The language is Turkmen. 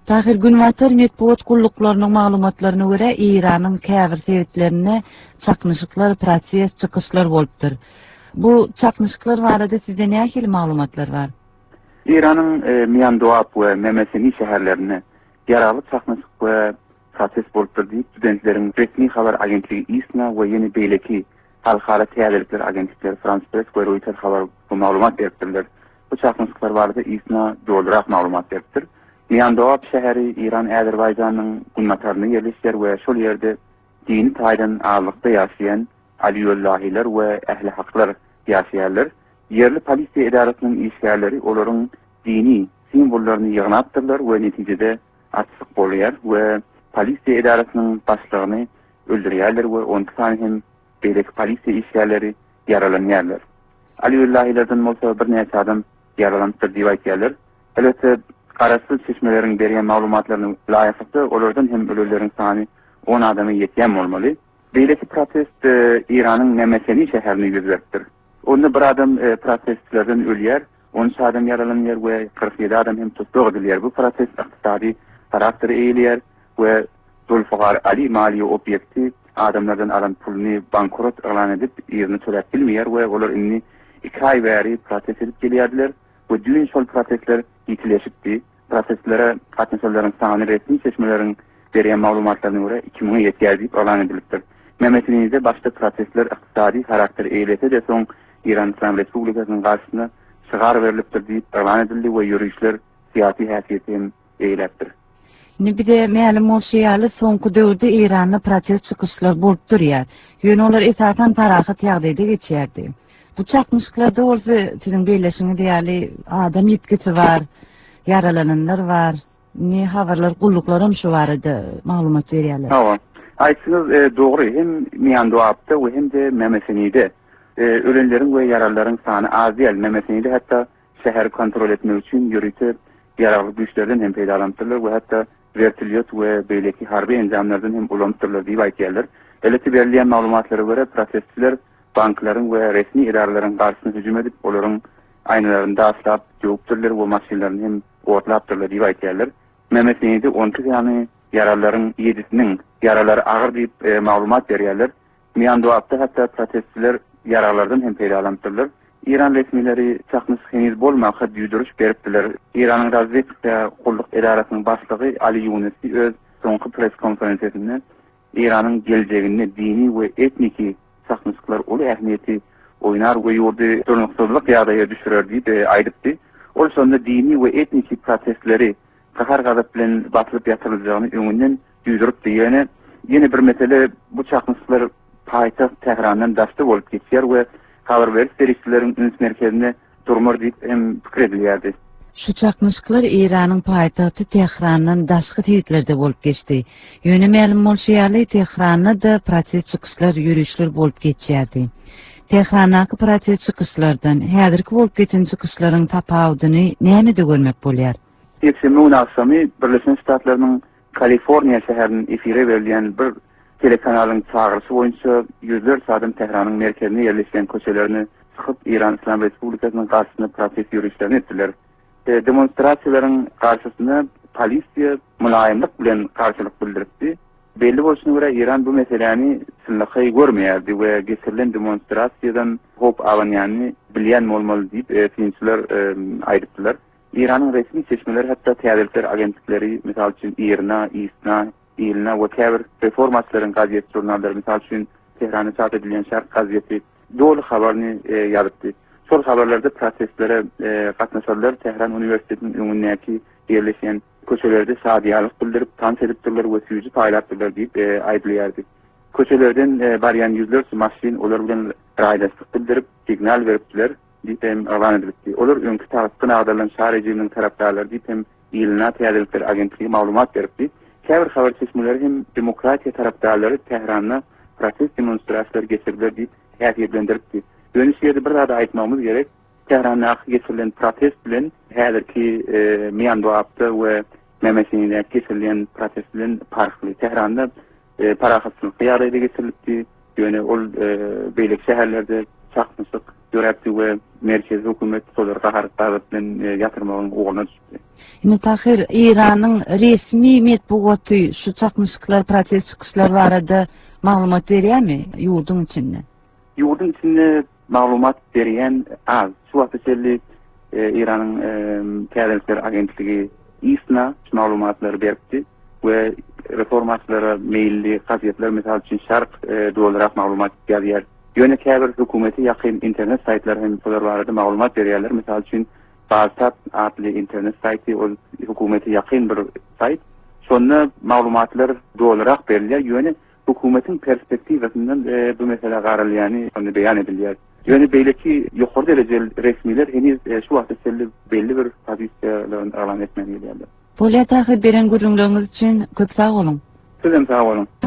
Tahir Günwatar Netbot gulluklarının maglumatlaryna görä İranyň käbir sebeplerine çaknyşyklar, proses, çykyşlar bolupdyr. Bu çaknyşyklar barada sizde nähili maglumatlar bar? İranyň Miandowap we Memesini şäherlerine ýaraly çaknyşyk we proses bolupdyr diýip studentleriň resmi habar agentligi ISNA we ýene beýleki halkara täzelikler agentlikleri France Press we Reuters habar bu maglumat beripdirler. Bu çaknyşyklar barada ISNA doldurak maglumat beripdir. Miandowap şäheri İran Azerbayjanyň gulmataryny ýerleşýär we şol ýerde dini taýdan ağlykda ýaşaýan Aliýullahiler we ähli haklar ýaşaýarlar. Yerli polisiýa idarasynyň işgärleri olaryň dini simbollaryny ýygnapdyrlar we netijede atsyk bolýar we polisiýa idarasynyň başlygyny öldürýärler we ondan hem beýleki polisiýa işgärleri ýaralanýarlar. Aliýullahilerden bolsa bir näçe adam ýaralandyr diýip aýtýarlar. Elbetde Qarasız seçmelerin berýän maglumatlaryny laýykly olardan hem ölürleriň sany 10 adamy ýetýän bolmaly. Beýleki protest İranyň Memesini şäherinde ýüz beripdir. Onda bir adam protestçilerden ölýär, 13 adam ýaralanýar we 47 adam hem tutsak edilýär. Bu protest ykdysady karakter eýilýär we Zulfikar Ali maliýe obyekti adamlardan alan pulny bankrot elan edip ýerine töläp bilmeýär we olar inni 2 ay bäri protest edip gelýärdiler. Bu düğün şol protestler itileşipdi. Protestlere katılımcıların sany resmi seçmelerin berýän maglumatlaryna görä 2000'e ýetýär diýip elan edilipdir. Memesiniňizde başda protestler ykdysady karakter eýlese de soň İran İslam Respublikasynyň garşysyna çygar berilipdir diýip elan edildi we ýürüýüşler syýasy häsiýetini eýlepdir. Nibide mälim bolşýaly soňky döwürde Iranda protest çykyşlar bolup durýar. Ýöne olar esasan parahat ýagdaýda geçýärdi. Bu çaknyşyklarda bolsa siziň beýleşiňiz diýäli adam ýetkisi bar, yaralananlar var. Ne habarlar, gulluklarym şu barada maglumat berýärler. Hawa. Aýtsyňyz dogry, hem Miandowapda we hem de Memesinide ölenleriň we yaralaryň sany az diýil. Memesinide hatda şäher kontrol etmek üçin ýürüýte ýaraly güýçlerden hem peýdalandylar we hatda vertolyot we beýleki harby enjamlardan hem ulandylar diýip aýtýarlar. Elbetde berilýän maglumatlara görä protestçiler banklaryň we resmi idaralaryň garşysyna hüjüm edip olaryň aýnalarynda aslap jöwüpdirler we maşinalaryny hem otlapdyrlar diýip aýtýarlar. Memesinide 12 ýany yaralaryň 7-siniň yaralary agyr diýip maglumat berýärler. Miandowapda hatda protestçiler yaralardan hem peýdalandylar. İran resmileri çaknyşyk heniz bolmagy ýüdürüş beripdiler. İranyň razvedka gulluk idarasynyň başlygy Ali Yunusy öz soňky press konferensiýasynda İranyň geljegini dini we etniki çaknyşyklar ol ähmiýeti oynar we ýurdy dönükçilik ýagdaýa düşürer diýip aýdypdy. Ol sonda dini we etniki protestleri kahar gadap bilen batylyp ýatyrylacagyny öňünden ýüdüripdi. Ýene bir mesele bu çaknyşyklar paýtaxt Tehrandan daşdy bolup geçýär we habar berip berişleriň üns merkezine durmur diýip hem pikir edilýärdi. Şu çaknyşyklar İranyň paýtagty Tehrandan daşky teýtlerde bolup geçdi. Ýöne mälim bolşýaly Tehranda da protest çykyşlar, ýürüýüşler bolup geçýärdi. Tehrandaky protest çykyşlardan häzirki bolup geçen çykyşlaryň tapawudyny näme de görmek bolýar? Ýekşembe akşamy Birleşik Ştatlarynyň Kaliforniýa şäheriniň efire berilýän bir telekanalyň çağrysy boýunça ýüzler adam Tehranyň merkezine ýerleşen köçelerini çykyp İran İslam Respublikasynyň garşysyna protest ýürüýüşlerini etdiler. Demonstrasiýalaryň garşysyna polisiýa mulaýymlyk bilen garşylyk bildiripdi. Belli bolşuny görä İran bu meseleni sylhyky görmeýärdi we geçirilen demonstrasiýadan hop alanýany bilýän bolmaly diýip fiňçiler aýdypdylar. İranyň resmi seçmeleri hatda täzelikler agentlikleri misal üçin IRNA, ISNA, İlna we käbir reformaçylaryň gaziet jurnallary misal üçin Tehranda çap edilen Şark gazeti dolu habaryny ýazypdy. Şol habarlarda protestlere gatnaşanlar Tehran Üniversitetiniň öňündäki ýerleşen köçelerde sadiýalyk bildirip tans edipdirler we süýji paýlapdyrlar diýip aýdylýardy. Köçelerden barýan ýüzlerçe maşin olar bilen raýdaşlyk bildirip signal beripdiler diýip elan edildi. Olar öňkü tarapdan agdalan şahar rejiminiň tarapdarlary diýip hem Ilna täzelikler agentligi maglumat beripdi. Käbir habar seçmeleri hem demokratiýa tarapdarlary Tehranda protest demonstrasiýalar geçirdiler diýip häsiýetlendiripdi. Dönüşýärde bir zada aýtmamyz gerek. Tehranda geçirilen protest bilen häzirki Miandowapda we Memesinide geçirilen protest bilen farkly. Tehranda parahatçylyk ýagdaýda geçirildi. Ýöne ol beýlek şäherlerde çakmışyk görepdi we merkezi hökümet solar gaharyp bilen yatırmagyň uguna düşdi. Ine tahir İran'ın resmi metbuaty şu çakmışlıklar, protest çıkışlar barada maglumat berýärmi ýurdun içinde? Ýurdun içinde maglumat berýän az. Şu wagtda İran'ın Täzeler agentligi ISNA maglumatlary berdi we reformaçylara meýilli gazetler mesal üçin şark dolarak maglumat berýär. Ýöne käbir hökümeti ýakyn internet saytlar hem solar barada maglumat berýärler. Mesal üçin Barsat adlı internet sayti o hökümeti ýakyn bir sayt. Şonda maglumatlar dolarak berilýär. Ýöne hökümetin perspektiwasinden bu mesele garalýany şonu beýan edilýär. Ýöne beýleki ýokary derejeli resmiler heniz şu wagtda belli bir pozisiýalaryny alan etmeli. Bolýa tahir beren gürrüňlüğiniz üçin köp sag bolun. Sizem sag bolun.